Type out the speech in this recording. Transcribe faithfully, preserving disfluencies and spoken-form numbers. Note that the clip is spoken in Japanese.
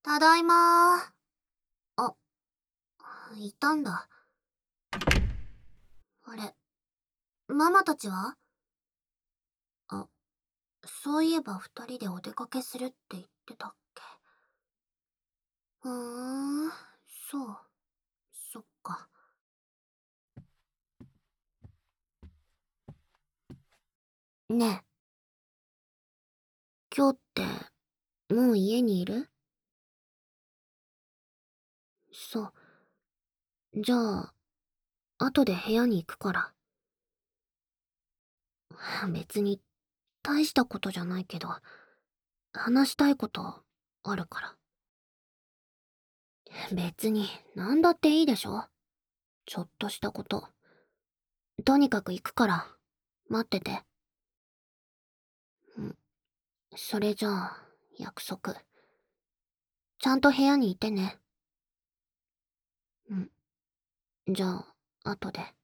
ただいまー。あ、いたんだ。あれ、ママたちは？あ、そういえば二人でお出かけするって言ってたっけ。ふーん、そう。そっか。ねえ、今日ってもう家にいる？そう。じゃあ、後で部屋に行くから。別に大したことじゃないけど、話したいことあるから。別に何だっていいでしょ。ちょっとしたこと。とにかく行くから、待ってて。うん、それじゃあ、約束。ちゃんと部屋にいてね。うん。じゃあ、後で。